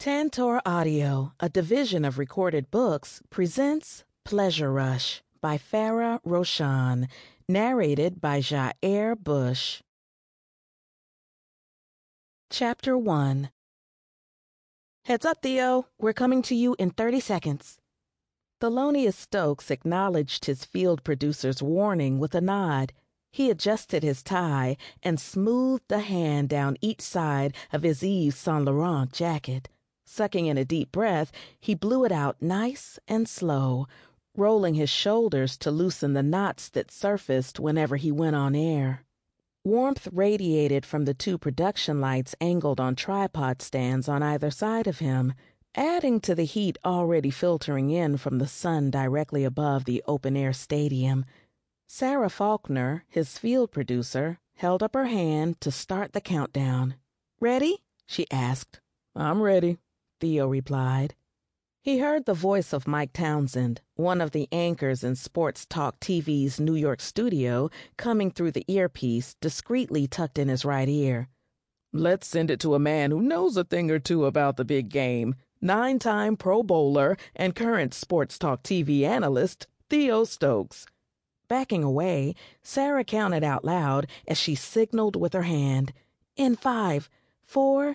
Tantor Audio, a division of Recorded Books, presents Pleasure Rush by Farah Roshan, narrated by Jair Bush. Chapter 1. Heads up, Theo. We're coming to you in 30 seconds. Thelonious Stokes acknowledged his field producer's warning with a nod. He adjusted his tie and smoothed a hand down each side of his Yves Saint Laurent jacket. Sucking in a deep breath, he blew it out nice and slow, rolling his shoulders to loosen the knots that surfaced whenever he went on air. Warmth radiated from the two production lights angled on tripod stands on either side of him, adding to the heat already filtering in from the sun directly above the open-air stadium. Sarah Faulkner, his field producer, held up her hand to start the countdown. "Ready?" she asked. "I'm ready," Theo replied. He heard the voice of Mike Townsend, one of the anchors in Sports Talk TV's New York studio, coming through the earpiece discreetly tucked in his right ear. "Let's send it to a man who knows a thing or two about the big game, 9-time Pro Bowler and current Sports Talk TV analyst, Theo Stokes." Backing away, Sarah counted out loud as she signaled with her hand. "In 5, 4,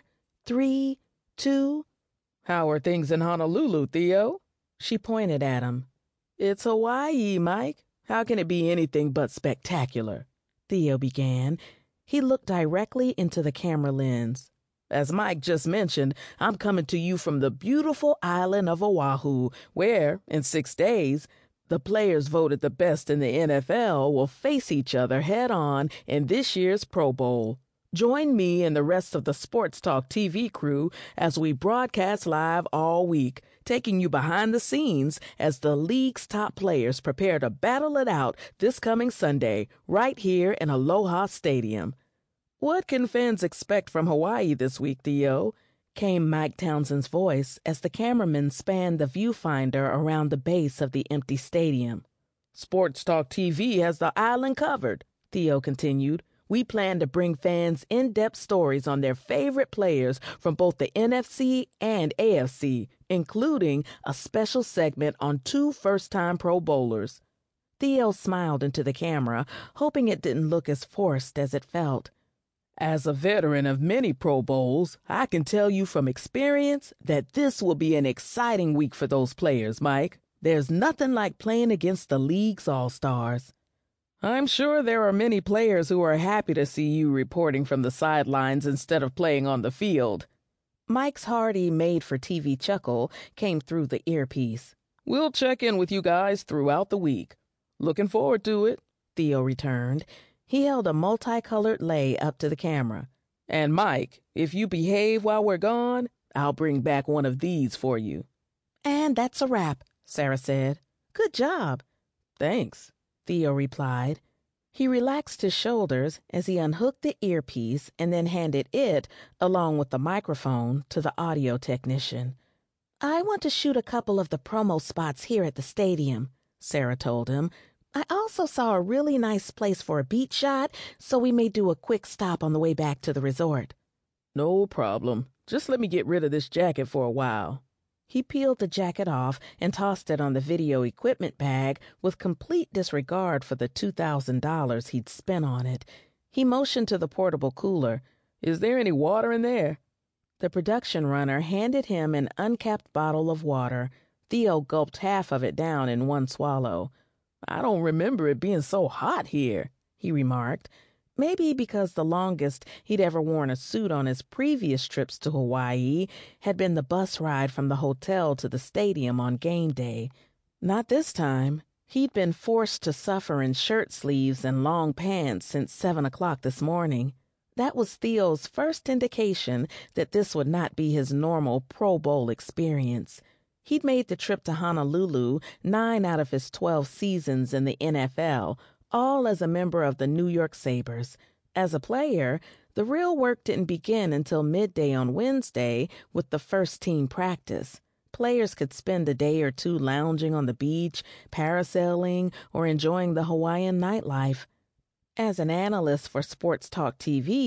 3, 2... "How are things in Honolulu, Theo?" She pointed at him. "It's Hawaii, Mike. How can it be anything but spectacular?" Theo began. He looked directly into the camera lens. "As Mike just mentioned, I'm coming to you from the beautiful island of Oahu, where, in 6 days, the players voted the best in the NFL will face each other head-on in this year's Pro Bowl. Join me and the rest of the Sports Talk TV crew as we broadcast live all week, taking you behind the scenes as the league's top players prepare to battle it out this coming Sunday, right here in Aloha Stadium." "What can fans expect from Hawaii this week, Theo?" came Mike Townsend's voice as the cameraman spanned the viewfinder around the base of the empty stadium. "Sports Talk TV has the island covered," Theo continued. "We plan to bring fans in-depth stories on their favorite players from both the NFC and AFC, including a special segment on 2 first-time Pro Bowlers." Theo smiled into the camera, hoping it didn't look as forced as it felt. "As a veteran of many Pro Bowls, I can tell you from experience that this will be an exciting week for those players, Mike. There's nothing like playing against the league's all-stars." "I'm sure there are many players who are happy to see you reporting from the sidelines instead of playing on the field." Mike's hearty made-for-TV chuckle came through the earpiece. "We'll check in with you guys throughout the week." "Looking forward to it," Theo returned. He held a multicolored lei up to the camera. "And Mike, if you behave while we're gone, I'll bring back one of these for you." "And that's a wrap," Sarah said. "Good job." "Thanks," Theo replied. He relaxed his shoulders as he unhooked the earpiece and then handed it, along with the microphone, to the audio technician. "I want to shoot a couple of the promo spots here at the stadium," Sarah told him. "I also saw a really nice place for a beach shot, so we may do a quick stop on the way back to the resort." "No problem. Just let me get rid of this jacket for a while." He peeled the jacket off and tossed it on the video equipment bag with complete disregard for the $2,000 he'd spent on it. He motioned to the portable cooler. "Is there any water in there?" The production runner handed him an uncapped bottle of water. Theo gulped half of it down in one swallow. "I don't remember it being so hot here," he remarked. Maybe because the longest he'd ever worn a suit on his previous trips to Hawaii had been the bus ride from the hotel to the stadium on game day. Not this time. He'd been forced to suffer in shirt sleeves and long pants since 7 o'clock this morning. That was Theo's first indication that this would not be his normal Pro Bowl experience. He'd made the trip to Honolulu 9 out of his 12 seasons in the NFL, all as a member of the New York Sabres. As a player, the real work didn't begin until midday on Wednesday with the first team practice. Players could spend a day or two lounging on the beach, parasailing, or enjoying the Hawaiian nightlife. As an analyst for Sports Talk TV,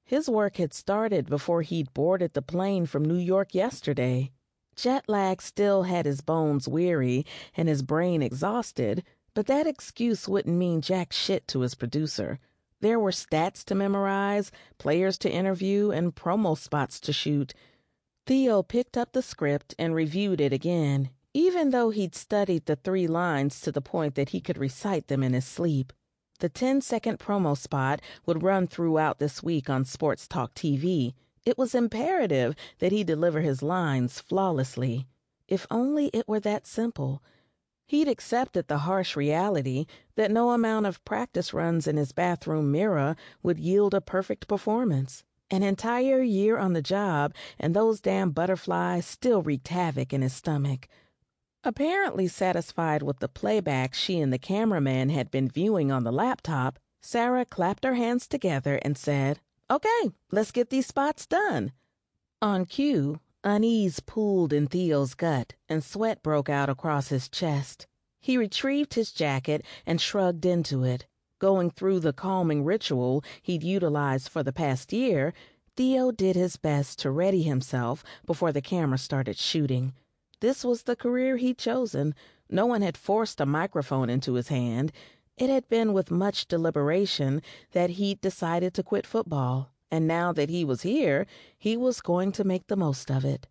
His work had started before he'd boarded the plane from New York yesterday. Jet lag still had his bones weary and his brain exhausted, but that excuse wouldn't mean jack shit to his producer. There were stats to memorize, players to interview, and promo spots to shoot. Theo picked up the script and reviewed it again, even though he'd studied the 3 lines to the point that he could recite them in his sleep. The 10-second promo spot would run throughout this week on Sports Talk TV. It was imperative that he deliver his lines flawlessly. If only it were that simple. He'd accepted the harsh reality that no amount of practice runs in his bathroom mirror would yield a perfect performance. An entire year on the job, and those damn butterflies still wreaked havoc in his stomach. Apparently satisfied with the playback she and the cameraman had been viewing on the laptop, Sarah clapped her hands together and said, "Okay, let's get these spots done." On cue, unease pooled in Theo's gut and sweat broke out across his chest. He retrieved his jacket and shrugged into it. Going through the calming ritual he'd utilized for the past year, Theo did his best to ready himself before the camera started shooting. This was the career he'd chosen. No one had forced a microphone into his hand. It had been with much deliberation that he'd decided to quit football, and now that he was here, he was going to make the most of it.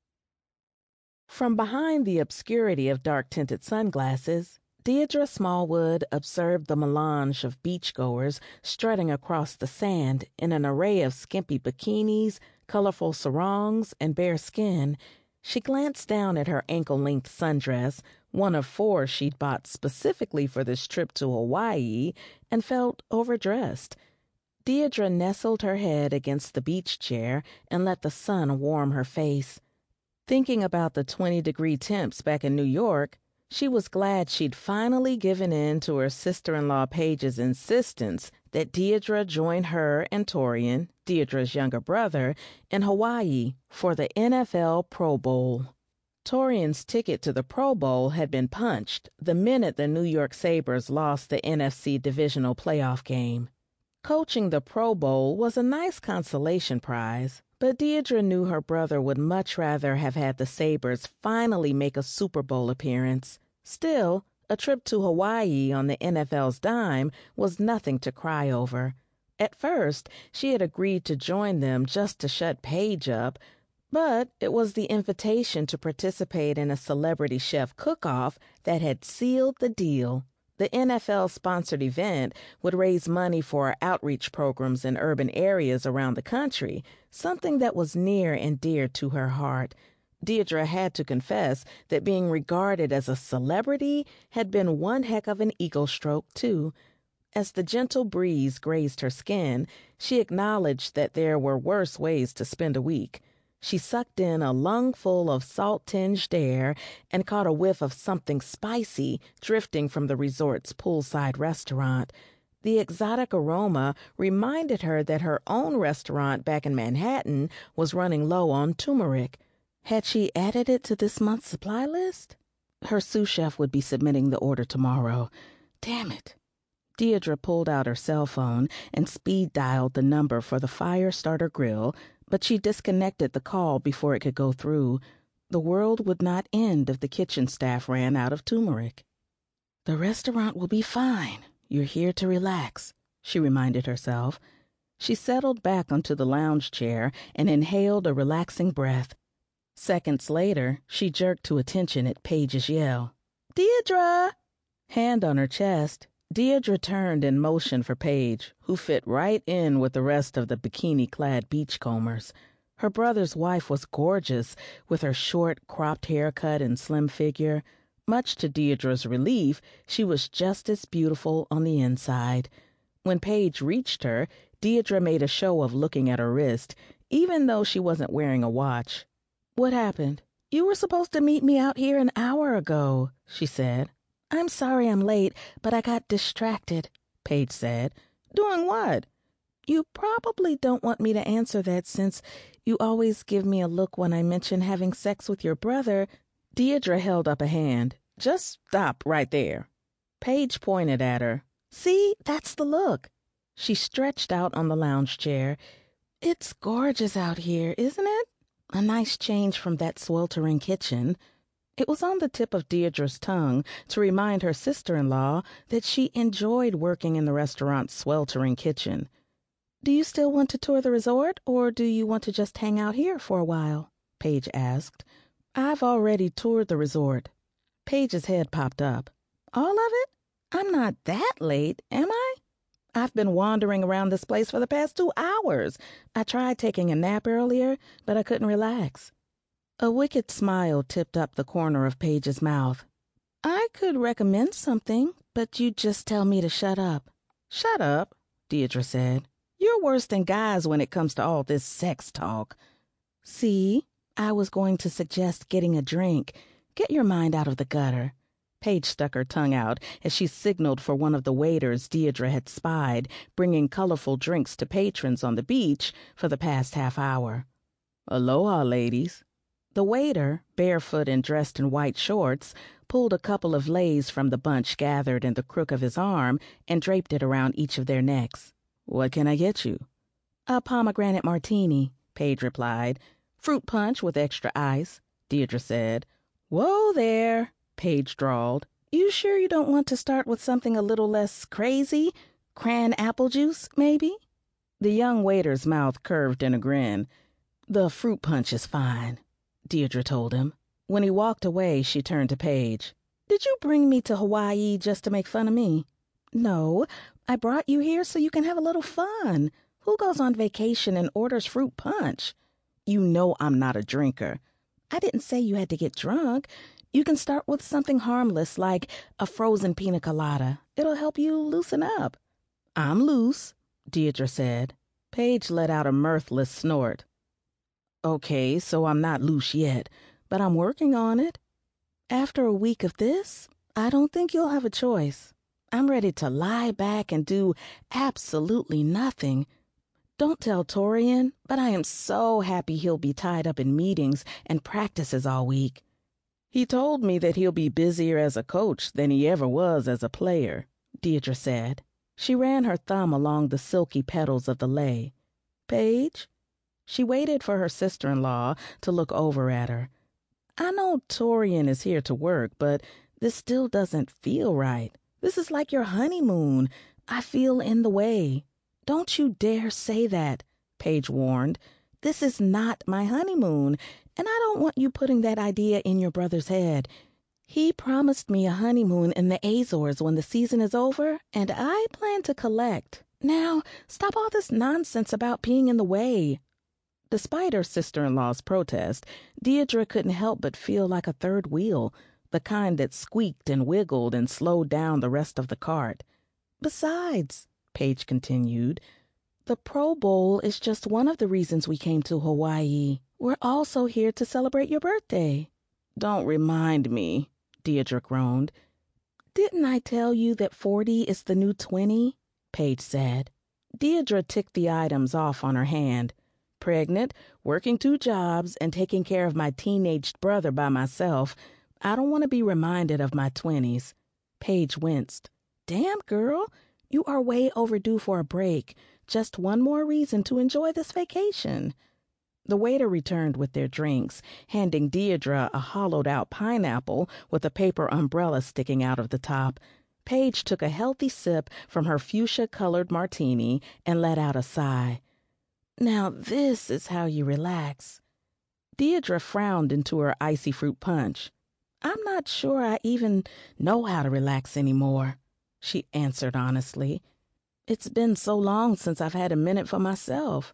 From behind the obscurity of dark-tinted sunglasses, Deirdre Smallwood observed the melange of beachgoers strutting across the sand in an array of skimpy bikinis, colorful sarongs, and bare skin. She glanced down at her ankle-length sundress, one of 4 she'd bought specifically for this trip to Hawaii, and felt overdressed. Deirdre nestled her head against the beach chair and let the sun warm her face. Thinking about the 20-degree temps back in New York, she was glad she'd finally given in to her sister-in-law Paige's insistence that Deirdre join her and Torian, Deirdre's younger brother, in Hawaii for the NFL Pro Bowl. Torian's ticket to the Pro Bowl had been punched the minute the New York Sabres lost the NFC divisional playoff game. Coaching the Pro Bowl was a nice consolation prize, but Deirdre knew her brother would much rather have had the Sabres finally make a Super Bowl appearance. Still, a trip to Hawaii on the NFL's dime was nothing to cry over. At first, she had agreed to join them just to shut Paige up, but it was the invitation to participate in a celebrity chef cook-off that had sealed the deal. The NFL-sponsored event would raise money for outreach programs in urban areas around the country, something that was near and dear to her heart. Deirdre had to confess that being regarded as a celebrity had been one heck of an ego stroke, too. As the gentle breeze grazed her skin, she acknowledged that there were worse ways to spend a week. She sucked in a lungful of salt-tinged air and caught a whiff of something spicy drifting from the resort's poolside restaurant. The exotic aroma reminded her that her own restaurant back in Manhattan was running low on turmeric. Had she added it to this month's supply list? Her sous chef would be submitting the order tomorrow. Damn it. Deirdre pulled out her cell phone and speed-dialed the number for the Firestarter Grill, but she disconnected the call before it could go through. The world would not end if the kitchen staff ran out of turmeric. "The restaurant will be fine. You're here to relax," she reminded herself. She settled back onto the lounge chair and inhaled a relaxing breath. Seconds later, she jerked to attention at Paige's yell. "Deirdre!" Hand on her chest, Deirdre turned in motion for Paige, who fit right in with the rest of the bikini-clad beachcombers. Her brother's wife was gorgeous, with her short, cropped haircut and slim figure. Much to Deirdre's relief, she was just as beautiful on the inside. When Paige reached her, Deirdre made a show of looking at her wrist, even though she wasn't wearing a watch. "What happened?" "You were supposed to meet me out here an hour ago," she said. "I'm sorry I'm late, but I got distracted," Paige said. "Doing what?" "You probably don't want me to answer that since you always give me a look when I mention having sex with your brother." Deirdre held up a hand. "Just stop right there." Paige pointed at her. "See, that's the look." She stretched out on the lounge chair. It's gorgeous out here, isn't it? A nice change from that sweltering kitchen. It was on the tip of Deirdre's tongue to remind her sister-in-law that she enjoyed working in the restaurant's sweltering kitchen. "Do you still want to tour the resort, or do you want to just hang out here for a while?" Paige asked. "I've already toured the resort." Paige's head popped up. "All of it? I'm not that late, am I? I've been wandering around this place for the past 2 hours. I tried taking a nap earlier, but I couldn't relax." A wicked smile tipped up the corner of Paige's mouth. "I could recommend something, but you'd just tell me to shut up." "Shut up," Deirdre said. "You're worse than guys when it comes to all this sex talk." "See, I was going to suggest getting a drink. Get your mind out of the gutter." Paige stuck her tongue out as she signaled for one of the waiters Deirdre had spied, bringing colorful drinks to patrons on the beach for the past half hour. "Aloha, ladies." The waiter, barefoot and dressed in white shorts, pulled a couple of leis from the bunch gathered in the crook of his arm and draped it around each of their necks. "What can I get you?" "A pomegranate martini," Paige replied. "Fruit punch with extra ice," Deirdre said. "Whoa there," Paige drawled. "You sure you don't want to start with something a little less crazy? Cran apple juice, maybe?" The young waiter's mouth curved in a grin. "The fruit punch is fine," Deirdre told him. When he walked away, she turned to Paige. "Did you bring me to Hawaii just to make fun of me?" "No, I brought you here so you can have a little fun. Who goes on vacation and orders fruit punch?" "You know I'm not a drinker." "I didn't say you had to get drunk. You can start with something harmless like a frozen pina colada. It'll help you loosen up." "I'm loose," Deirdre said. Paige let out a mirthless snort. "Okay, so I'm not loose yet, but I'm working on it." "After a week of this, I don't think you'll have a choice. I'm ready to lie back and do absolutely nothing. Don't tell Torian, but I am so happy he'll be tied up in meetings and practices all week." "He told me that he'll be busier as a coach than he ever was as a player," Deirdre said. She ran her thumb along the silky petals of the lei. "Paige?" She waited for her sister-in-law to look over at her. "I know Torian is here to work, but this still doesn't feel right. This is like your honeymoon. I feel in the way." "Don't you dare say that," Paige warned. "This is not my honeymoon, and I don't want you putting that idea in your brother's head. He promised me a honeymoon in the Azores when the season is over, and I plan to collect. Now, stop all this nonsense about being in the way." Despite her sister-in-law's protest, Deirdre couldn't help but feel like a third wheel, the kind that squeaked and wiggled and slowed down the rest of the cart. "Besides," Paige continued, "the Pro Bowl is just one of the reasons we came to Hawaii. We're also here to celebrate your birthday." "Don't remind me," Deirdre groaned. "Didn't I tell you that 40 is the new 20? Paige said. Deirdre ticked the items off on her hand. "Pregnant, working 2 jobs, and taking care of my teenaged brother by myself. I don't want to be reminded of my 20s. Paige winced. "Damn, girl, you are way overdue for a break. Just one more reason to enjoy this vacation." The waiter returned with their drinks, handing Deirdre a hollowed-out pineapple with a paper umbrella sticking out of the top. Paige took a healthy sip from her fuchsia-colored martini and let out a sigh. "Now this is how you relax." Deirdre frowned into her icy fruit punch. "I'm not sure I even know how to relax anymore," she answered honestly. "It's been so long since I've had a minute for myself."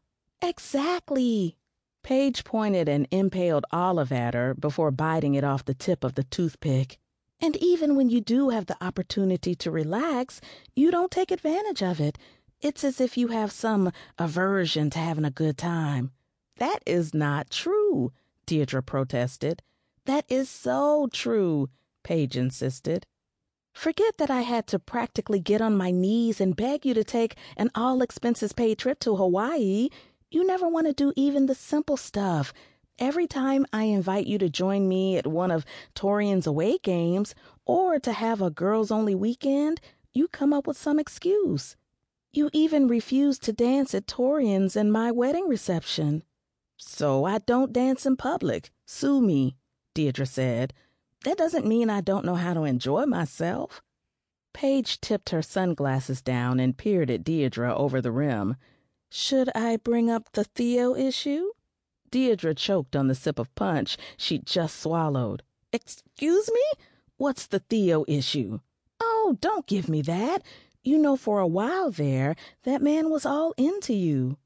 "Exactly." Paige pointed an impaled olive at her before biting it off the tip of the toothpick. "And even when you do have the opportunity to relax, you don't take advantage of it. It's as if you have some aversion to having a good time." "That is not true," Deirdre protested. "That is so true," Paige insisted. "Forget that I had to practically get on my knees and beg you to take an all-expenses-paid trip to Hawaii. You never want to do even the simple stuff. Every time I invite you to join me at one of Torian's away games or to have a girls-only weekend, you come up with some excuse. You even refused to dance at Torian's and my wedding reception. So I don't dance in public. Sue me, Deirdre said. That doesn't mean I don't know how to enjoy myself. Paige tipped her sunglasses down and peered at Deirdre over the rim. Should I bring up the Theo issue? Deirdre choked on the sip of punch she'd just swallowed. Excuse me? What's the Theo issue? Oh, don't give me that. You know, for a while there, that man was all into you.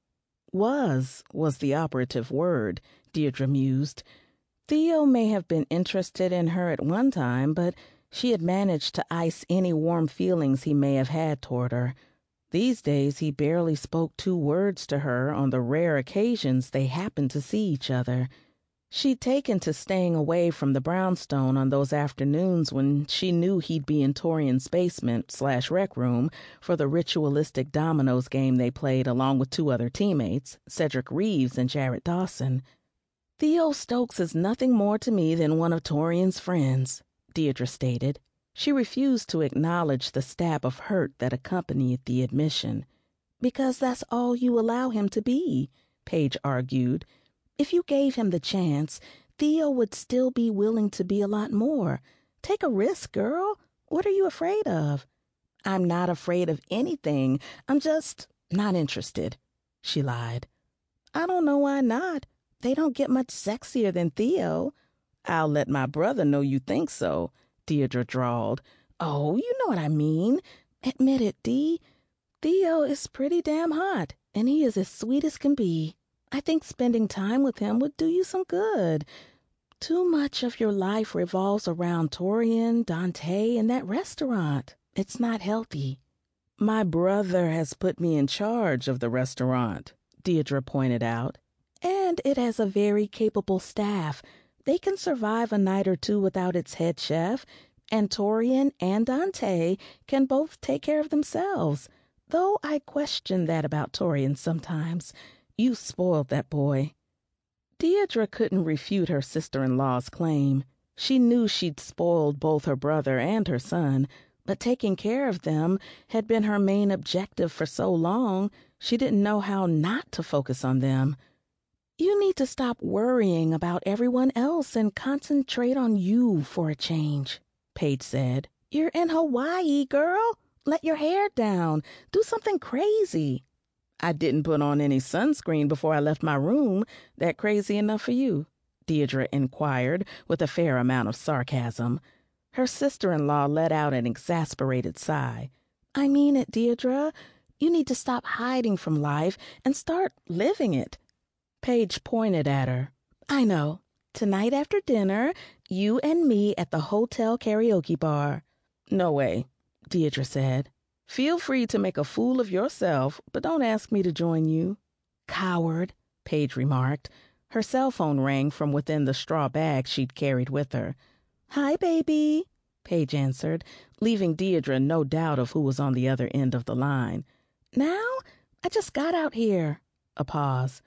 Was the operative word, Deirdre mused. Theo may have been interested in her at one time, but she had managed to ice any warm feelings he may have had toward her. These days he barely spoke 2 words to her on the rare occasions they happened to see each other. She'd taken to staying away from the brownstone on those afternoons when she knew he'd be in Torian's basement/rec room for the ritualistic dominoes game they played along with 2 other teammates, Cedric Reeves and Jared Dawson. Theo Stokes is nothing more to me than one of Torian's friends, Deirdre stated. She refused to acknowledge the stab of hurt that accompanied the admission. Because that's all you allow him to be, Paige argued. If you gave him the chance, Theo would still be willing to be a lot more. Take a risk, girl. What are you afraid of? I'm not afraid of anything. I'm just not interested, she lied. I don't know why not. They don't get much sexier than Theo. I'll let my brother know you think so, Deirdre drawled. Oh, you know what I mean. Admit it, Dee. Theo is pretty damn hot, and he is as sweet as can be. I think spending time with him would do you some good. Too much of your life revolves around Torian, Dante, and that restaurant. It's not healthy. My brother has put me in charge of the restaurant, Deirdre pointed out. And it has a very capable staff. They can survive a night or 2 without its head chef, and Torian and Dante can both take care of themselves, though I question that about Torian sometimes. You spoiled that boy. Deirdre couldn't refute her sister-in-law's claim. She knew she'd spoiled both her brother and her son, but taking care of them had been her main objective for so long, she didn't know how not to focus on them. You need to stop worrying about everyone else and concentrate on you for a change, Paige said. You're in Hawaii, girl. Let your hair down. Do something crazy. I didn't put on any sunscreen before I left my room. That crazy enough for you? Deirdre inquired with a fair amount of sarcasm. Her sister-in-law let out an exasperated sigh. I mean it, Deirdre. You need to stop hiding from life and start living it. Paige pointed at her. I know. Tonight after dinner, you and me at the hotel karaoke bar. No way, Deirdre said. Feel free to make a fool of yourself, but don't ask me to join you. Coward, Paige remarked. Her cell phone rang from within the straw bag she'd carried with her. Hi, baby, Paige answered, leaving Deirdre no doubt of who was on the other end of the line. Now? I just got out here. A pause.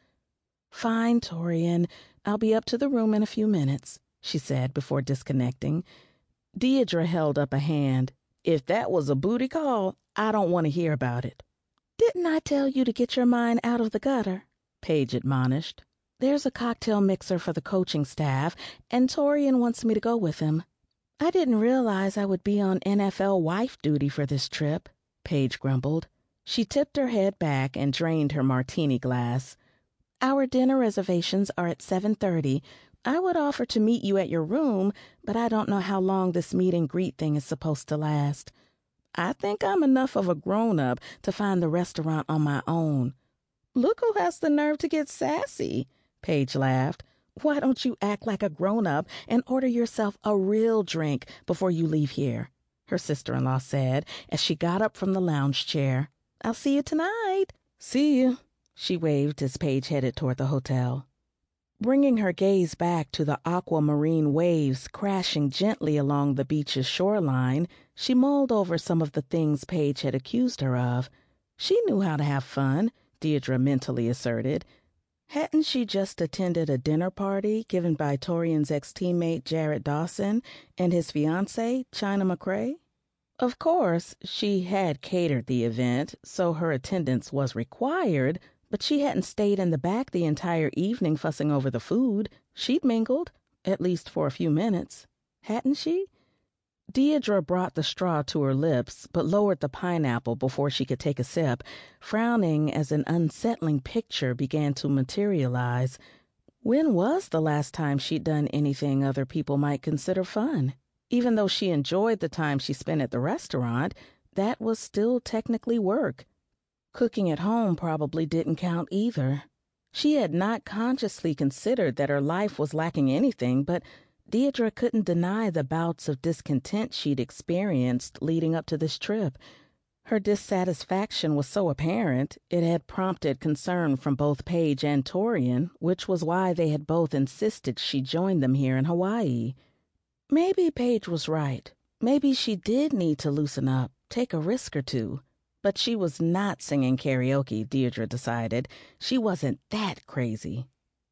Fine, Torian. I'll be up to the room in a few minutes, she said before disconnecting. Deirdre held up a hand. If that was a booty call, I don't want to hear about it. Didn't I tell you to get your mind out of the gutter? Paige admonished. There's a cocktail mixer for the coaching staff, and Torian wants me to go with him. I didn't realize I would be on NFL wife duty for this trip, Paige grumbled. She tipped her head back and drained her martini glass. Our dinner reservations are at 7:30. I would offer to meet you at your room, but I don't know how long this meet and greet thing is supposed to last. I think I'm enough of a grown-up to find the restaurant on my own. Look who has the nerve to get sassy, Paige laughed. Why don't you act like a grown-up and order yourself a real drink before you leave here? Her sister-in-law said as she got up from the lounge chair. I'll see you tonight. See you, she waved as Paige headed toward the hotel. Bringing her gaze back to the aquamarine waves crashing gently along the beach's shoreline, she mulled over some of the things Paige had accused her of. She knew how to have fun, Deirdre mentally asserted. Hadn't she just attended a dinner party given by Torian's ex-teammate Jared Dawson and his fiancée, China McCrae? Of course, she had catered the event, so her attendance was required, but she hadn't stayed in the back the entire evening fussing over the food. She'd mingled, at least for a few minutes. Hadn't she? Deirdre brought the straw to her lips, but lowered the pineapple before she could take a sip, frowning as an unsettling picture began to materialize. When was the last time she'd done anything other people might consider fun? Even though she enjoyed the time she spent at the restaurant, that was still technically work. Cooking at home probably didn't count either. She had not consciously considered that her life was lacking anything, but Deirdre couldn't deny the bouts of discontent she'd experienced leading up to this trip. Her dissatisfaction was so apparent, it had prompted concern from both Paige and Torian, which was why they had both insisted she join them here in Hawaii. Maybe Paige was right. Maybe she did need to loosen up, take a risk or two. But she was not singing karaoke, Deirdre decided. She wasn't that crazy.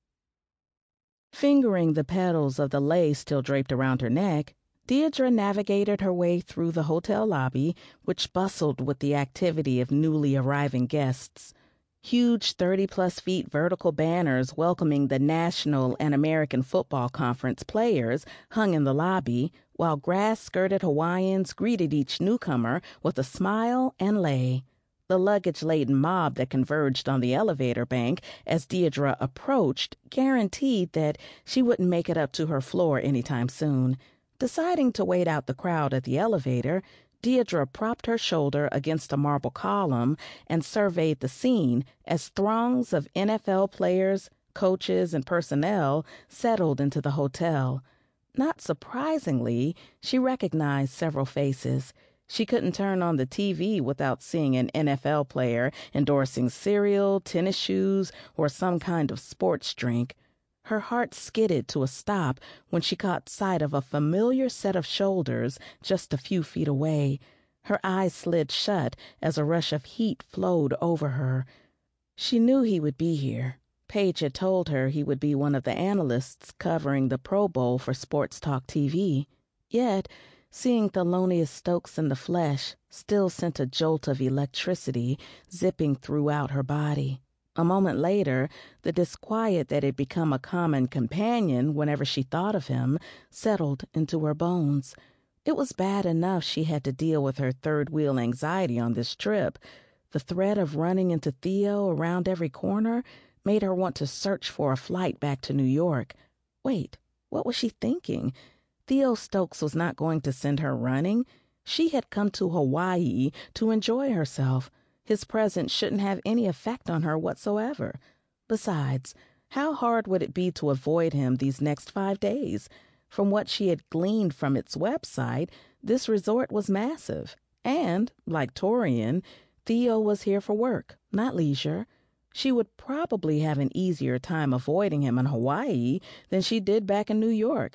Fingering the petals of the lace still draped around her neck, Deirdre navigated her way through the hotel lobby, which bustled with the activity of newly arriving guests. Huge 30-plus feet vertical banners welcoming the National and American Football Conference players hung in the lobby, while grass-skirted Hawaiians greeted each newcomer with a smile and lei. The luggage-laden mob that converged on the elevator bank as Deirdre approached guaranteed that she wouldn't make it up to her floor anytime soon. Deciding to wait out the crowd at the elevator, Deirdre propped her shoulder against a marble column and surveyed the scene as throngs of NFL players, coaches, and personnel settled into the hotel. Not surprisingly, she recognized several faces. She couldn't turn on the TV without seeing an NFL player endorsing cereal, tennis shoes, or some kind of sports drink. Her heart skidded to a stop when she caught sight of a familiar set of shoulders just a few feet away. Her eyes slid shut as a rush of heat flowed over her. She knew he would be here. Paige had told her he would be one of the analysts covering the Pro Bowl for Sports Talk TV. Yet, seeing Thelonious Stokes in the flesh still sent a jolt of electricity zipping throughout her body. A moment later, the disquiet that had become a common companion whenever she thought of him settled into her bones. It was bad enough she had to deal with her third-wheel anxiety on this trip. The threat of running into Theo around every corner made her want to search for a flight back to New York. Wait, what was she thinking? Theo Stokes was not going to send her running. She had come to Hawaii to enjoy herself. His presence shouldn't have any effect on her whatsoever. Besides, how hard would it be to avoid him these next 5 days? From what she had gleaned from its website, this resort was massive. And, like Torian, Theo was here for work, not leisure. She would probably have an easier time avoiding him in Hawaii than she did back in New York.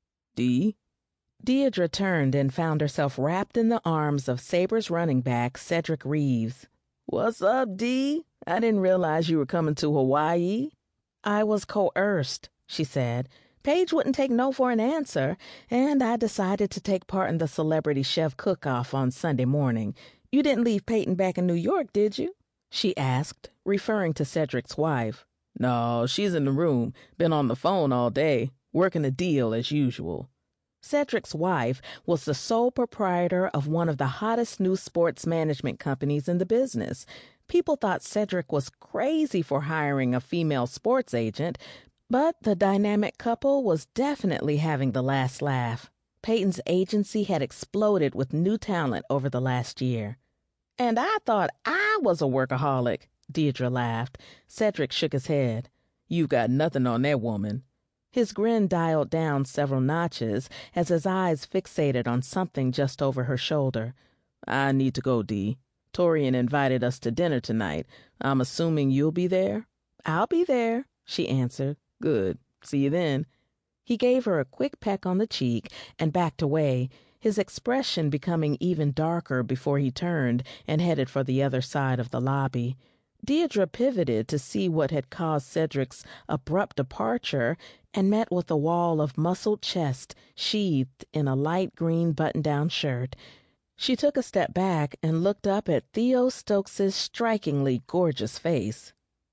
Dee? Deirdre turned and found herself wrapped in the arms of Sabres running back Cedric Reeves. "What's up, Dee? I didn't realize you were coming to Hawaii." "I was coerced," she said. "Paige wouldn't take no for an answer, and I decided to take part in the Celebrity Chef cook-off on Sunday morning. You didn't leave Peyton back in New York, did you?" she asked, referring to Cedric's wife. "No, she's in the room. Been on the phone all day, working a deal as usual." Cedric's wife was the sole proprietor of one of the hottest new sports management companies in the business. People thought Cedric was crazy for hiring a female sports agent, but the dynamic couple was definitely having the last laugh. Peyton's agency had exploded with new talent over the last year. "And I thought I was a workaholic," Deirdre laughed. Cedric shook his head. "You've got nothing on that woman." His grin dialed down several notches as his eyes fixated on something just over her shoulder. "I need to go, Dee. Torian invited us to dinner tonight. I'm assuming you'll be there?" "I'll be there," she answered. "Good. See you then." He gave her a quick peck on the cheek and backed away, his expression becoming even darker before he turned and headed for the other side of the lobby. Deirdre pivoted to see what had caused Cedric's abrupt departure and met with a wall of muscled chest sheathed in a light green button-down shirt. She took a step back and looked up at Theo Stokes's strikingly gorgeous face.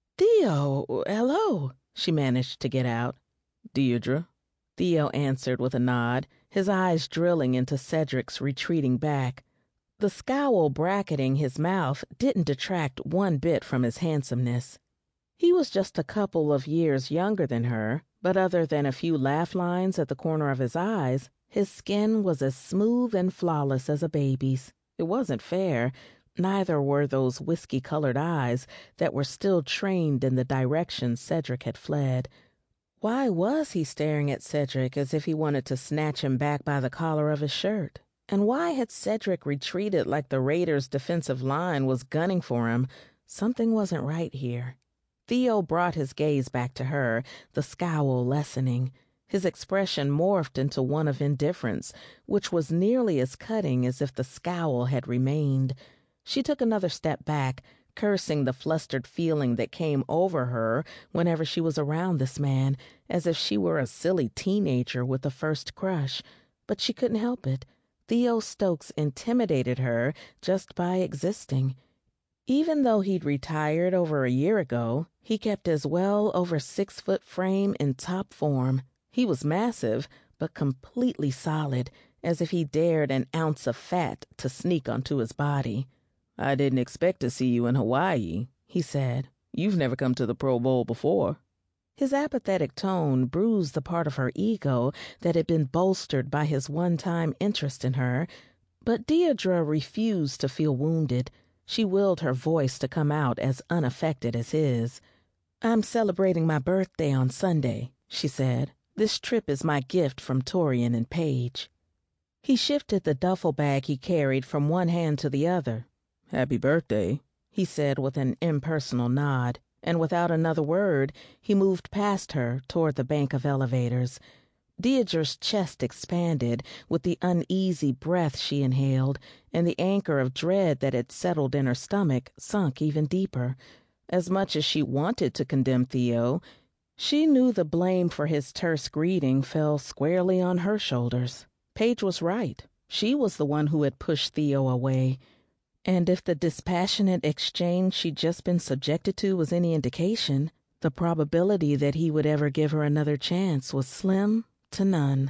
"Theo, hello," she managed to get out. "Deirdre," Theo answered with a nod, his eyes drilling into Cedric's retreating back. The scowl bracketing his mouth didn't detract one bit from his handsomeness. He was just a couple of years younger than her, but other than a few laugh lines at the corner of his eyes, his skin was as smooth and flawless as a baby's. It wasn't fair. Neither were those whiskey-colored eyes that were still trained in the direction Cedric had fled. Why was he staring at Cedric as if he wanted to snatch him back by the collar of his shirt? And why had Cedric retreated like the Raiders' defensive line was gunning for him? Something wasn't right here. Theo brought his gaze back to her, the scowl lessening. His expression morphed into one of indifference, which was nearly as cutting as if the scowl had remained. She took another step back, cursing the flustered feeling that came over her whenever she was around this man, as if she were a silly teenager with a first crush. But she couldn't help it. Theo Stokes intimidated her just by existing. Even though he'd retired over a year ago, he kept his well over 6-foot frame in top form. He was massive, but completely solid, as if he dared an ounce of fat to sneak onto his body. "I didn't expect to see you in Hawaii," he said. "You've never come to the Pro Bowl before." His apathetic tone bruised the part of her ego that had been bolstered by his one-time interest in her, but Deirdre refused to feel wounded. She willed her voice to come out as unaffected as his. "I'm celebrating my birthday on Sunday," she said. "This trip is my gift from Torian and Paige." He shifted the duffel bag he carried from one hand to the other. "Happy birthday," he said with an impersonal nod, and without another word he moved past her toward the bank of elevators. Deirdre's chest expanded with the uneasy breath she inhaled, and the anchor of dread that had settled in her stomach sunk even deeper. As much as she wanted to condemn Theo, she knew the blame for his terse greeting fell squarely on her shoulders. Paige was right. She was the one who had pushed Theo away. And if the dispassionate exchange she'd just been subjected to was any indication, the probability that he would ever give her another chance was slim to none.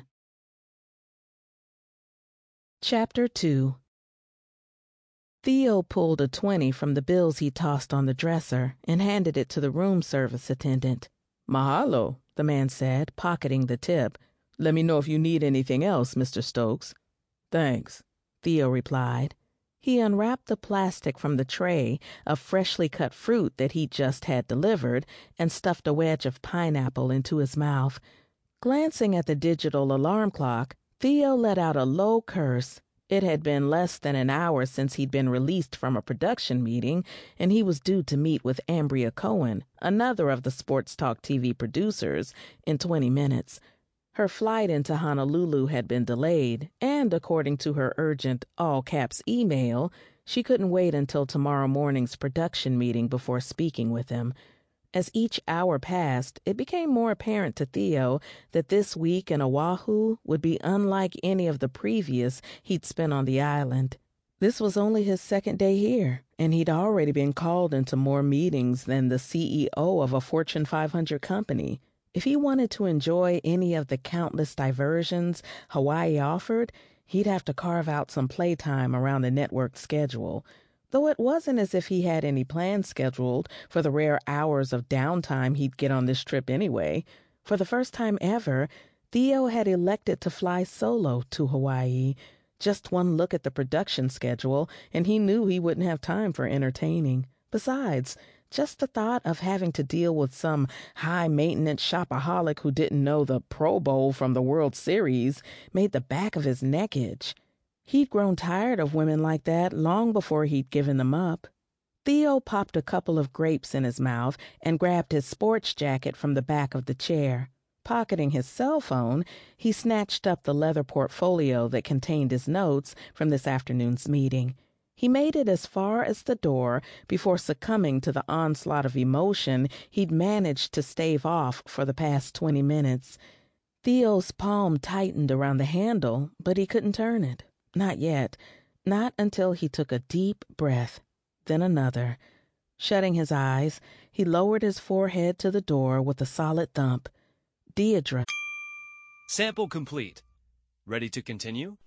Chapter 2. Theo pulled a 20 from the bills he tossed on the dresser and handed it to the room service attendant. "Mahalo," the man said, pocketing the tip. "Let me know if you need anything else, Mr. Stokes." "Thanks," Theo replied. He unwrapped the plastic from the tray of freshly cut fruit that he'd just had delivered and stuffed a wedge of pineapple into his mouth. Glancing at the digital alarm clock, Theo let out a low curse. It had been less than an hour since he'd been released from a production meeting, and he was due to meet with Ambria Cohen, another of the Sports Talk TV producers, in 20 minutes. Her flight into Honolulu had been delayed, and according to her urgent all-caps email, she couldn't wait until tomorrow morning's production meeting before speaking with him. As each hour passed, it became more apparent to Theo that this week in Oahu would be unlike any of the previous he'd spent on the island. This was only his second day here, and he'd already been called into more meetings than the CEO of a Fortune 500 company. If he wanted to enjoy any of the countless diversions Hawaii offered, he'd have to carve out some playtime around the network's schedule. Though it wasn't as if he had any plans scheduled for the rare hours of downtime he'd get on this trip anyway. For the first time ever, Theo had elected to fly solo to Hawaii. Just one look at the production schedule, and he knew he wouldn't have time for entertaining. Besides, just the thought of having to deal with some high-maintenance shopaholic who didn't know the Pro Bowl from the World Series made the back of his neck itch. He'd grown tired of women like that long before he'd given them up. Theo popped a couple of grapes in his mouth and grabbed his sports jacket from the back of the chair. Pocketing his cell phone, he snatched up the leather portfolio that contained his notes from this afternoon's meeting. He made it as far as the door before succumbing to the onslaught of emotion he'd managed to stave off for the past 20 minutes. Theo's palm tightened around the handle, but he couldn't turn it. Not yet. Not until he took a deep breath, then another. Shutting his eyes, he lowered his forehead to the door with a solid thump. Deidre. Sample complete. Ready to continue?